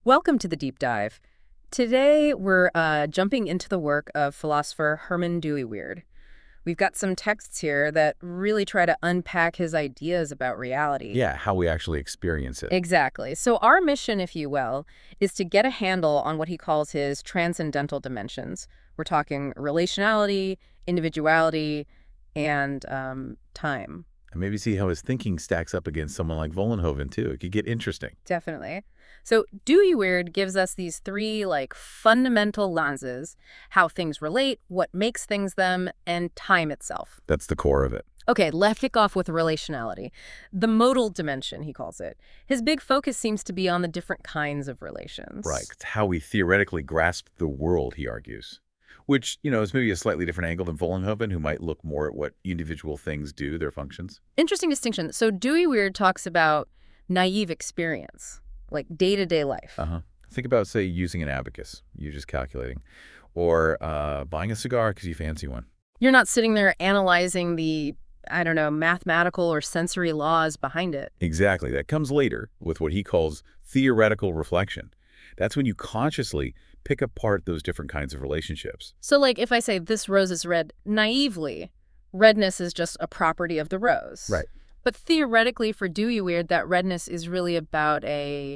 Welcome to the deep dive. Today, we're jumping into the work of philosopher Herman Dooyeweerd. We've got some texts here that really try to unpack his ideas about reality. Yeah, how we actually experience it. Exactly. So our mission, if you will, is to get a handle on what he calls his transcendental dimensions. We're talking relationality, individuality, and time. And maybe see how his thinking stacks up against someone like Vollenhoven, too. It could get interesting. Definitely. So Dooyeweerd gives us these three fundamental lenses: how things relate, what makes things them, and time itself. That's the core of it. Okay, let's kick off with relationality. The modal dimension, he calls it. His big focus seems to be on the different kinds of relations. Right. It's how we theoretically grasp the world, he argues. Which, is maybe a slightly different angle than Vollenhoven, who might look more at what individual things do, their functions. Interesting distinction. So Dooyeweerd talks about naive experience, like day-to-day life. Think about, say, using an abacus. You're just calculating. Or buying a cigar because you fancy one. You're not sitting there analyzing the, I don't know, mathematical or sensory laws behind it. Exactly. That comes later with what he calls theoretical reflection. That's when you consciously pick apart those different kinds of relationships. So if I say this rose is red naively, redness is just a property of the rose. Right. But theoretically for Dooyeweerd, that redness is really about a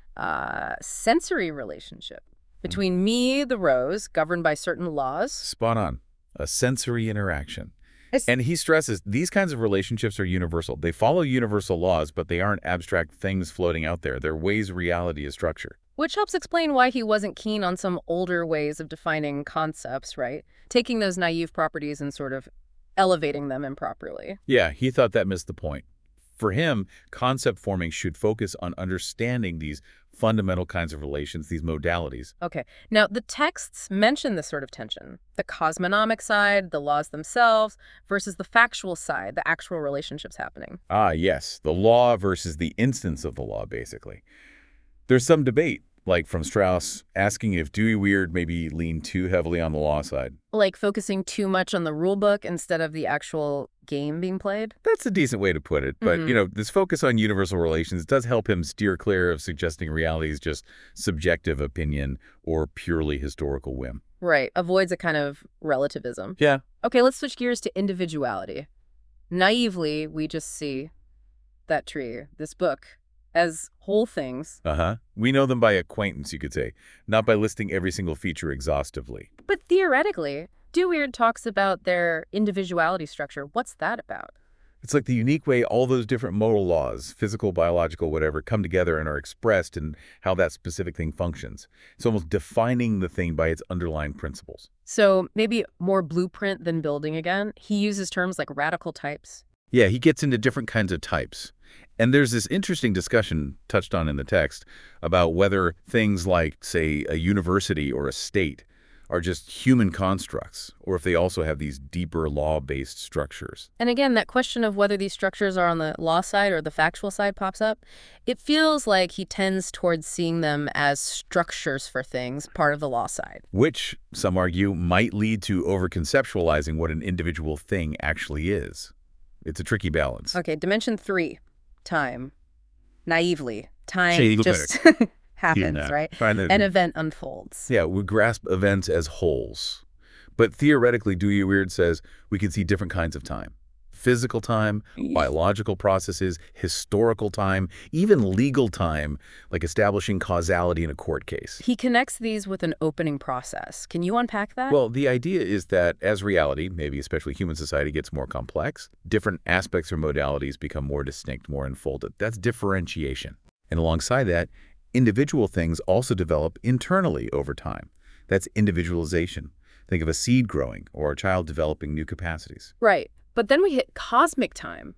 sensory relationship between me, the rose, governed by certain laws. Spot on. A sensory interaction. And he stresses these kinds of relationships are universal. They follow universal laws, but they aren't abstract things floating out there. They're ways reality is structured. Which helps explain why he wasn't keen on some older ways of defining concepts, right? Taking those naive properties and sort of elevating them improperly. Yeah, he thought that missed the point. For him, concept forming should focus on understanding these fundamental kinds of relations, these modalities. Okay. Now, the texts mention this sort of tension: the cosmonomic side, the laws themselves, versus the factual side, the actual relationships happening. Ah, yes, the law versus the instance of the law, basically. There's some debate, like from Strauss, asking if Dooyeweerd maybe leaned too heavily on the law side. Like focusing too much on the rule book instead of the actual game being played? That's a decent way to put it. But, this focus on universal relations does help him steer clear of suggesting reality is just subjective opinion or purely historical whim. Right. Avoids a kind of relativism. Yeah. Okay, let's switch gears to individuality. Naively, we just see that tree, this book, as whole things. We know them by acquaintance, you could say, not by listing every single feature exhaustively. But theoretically, Dooyeweerd talks about their individuality structure. What's that about? It's like the unique way all those different modal laws, physical, biological, whatever, come together and are expressed in how that specific thing functions. It's almost defining the thing by its underlying principles. So maybe more blueprint than building again. He uses terms like radical types. Yeah, he gets into different kinds of types. And there's this interesting discussion touched on in the text about whether things like, say, a university or a state are just human constructs, or if they also have these deeper law-based structures. And again, that question of whether these structures are on the law side or the factual side pops up. It feels like he tends towards seeing them as structures for things, part of the law side. Which, some argue, might lead to over-conceptualizing what an individual thing actually is. It's a tricky balance. Okay, dimension 3, time. Naively, time Shady just happens, right? An event unfolds. Yeah, we grasp events as wholes. But theoretically, Dooyeweerd says we can see different kinds of time. Physical time, biological processes, historical time, even legal time, like establishing causality in a court case. He connects these with an opening process. Can you unpack that? Well, the idea is that as reality, maybe especially human society, gets more complex, different aspects or modalities become more distinct, more unfolded. That's differentiation. And alongside that, individual things also develop internally over time. That's individualization. Think of a seed growing or a child developing new capacities. Right. But then we hit cosmic time.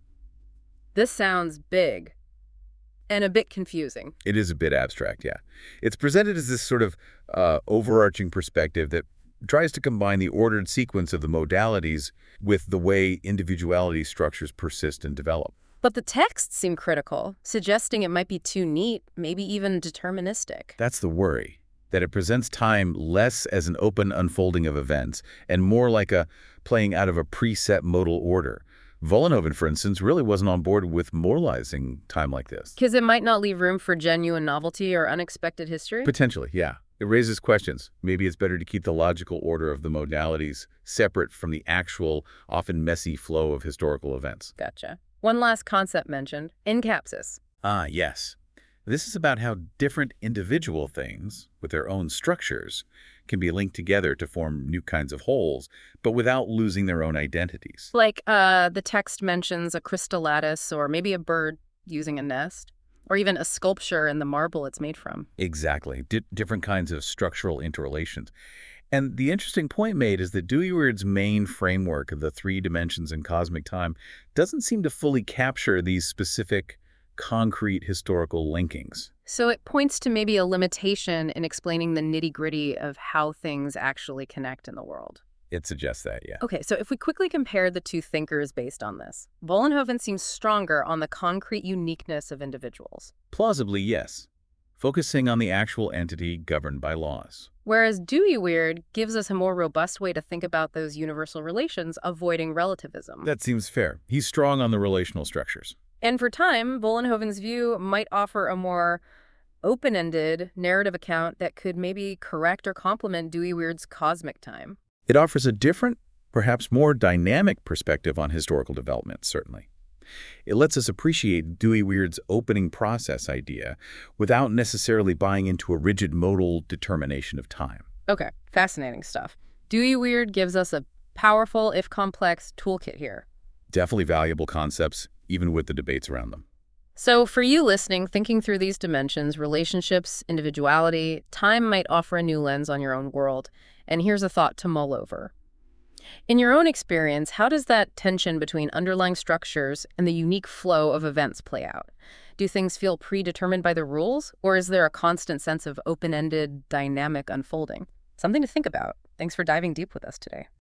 This sounds big and a bit confusing. It is a bit abstract, yeah. It's presented as this sort of overarching perspective that tries to combine the ordered sequence of the modalities with the way individuality structures persist and develop. But the texts seem critical, suggesting it might be too neat, maybe even deterministic. That's the worry, that it presents time less as an open unfolding of events and more like a playing out of a preset modal order, Vollenhoven, for instance, really wasn't on board with moralizing time like this. Because it might not leave room for genuine novelty or unexpected history? Potentially, yeah. It raises questions. Maybe it's better to keep the logical order of the modalities separate from the actual, often messy flow of historical events. Gotcha. One last concept mentioned, encapsis. Ah, yes. This is about how different individual things, with their own structures, can be linked together to form new kinds of wholes, but without losing their own identities. Like the text mentions a crystal lattice or maybe a bird using a nest, or even a sculpture in the marble it's made from. Exactly. Different kinds of structural interrelations. And the interesting point made is that Dewey-Weird's main framework of the three dimensions in cosmic time doesn't seem to fully capture these specific, concrete historical linkings. So it points to maybe a limitation in explaining the nitty-gritty of how things actually connect in the world. It suggests that, yeah. Okay, so if we quickly compare the two thinkers based on this, Vollenhoven seems stronger on the concrete uniqueness of individuals, Plausibly, yes. Focusing on the actual entity governed by laws. whereas Dewey-Weird gives us a more robust way to think about those universal relations, avoiding relativism. That seems fair. He's strong on the relational structures. And for time, Vollenhoven's view might offer a more open-ended narrative account that could maybe correct or complement Dewey-Weird's cosmic time. It offers a different, perhaps more dynamic perspective on historical development, certainly. It lets us appreciate Dewey-Weird's opening process idea without necessarily buying into a rigid modal determination of time. Okay, fascinating stuff. Dewey-Weird gives us a powerful, if complex, toolkit here. Definitely valuable concepts, even with the debates around them. So for you listening, thinking through these dimensions, relationships, individuality, time might offer a new lens on your own world. And here's a thought to mull over. In your own experience, how does that tension between underlying structures and the unique flow of events play out? Do things feel predetermined by the rules, or is there a constant sense of open-ended, dynamic unfolding? Something to think about. Thanks for diving deep with us today.